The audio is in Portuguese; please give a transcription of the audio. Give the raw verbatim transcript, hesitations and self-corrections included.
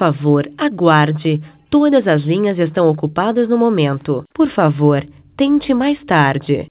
favor, aguarde. Todas as linhas estão ocupadas no momento. Por favor, tente mais tarde.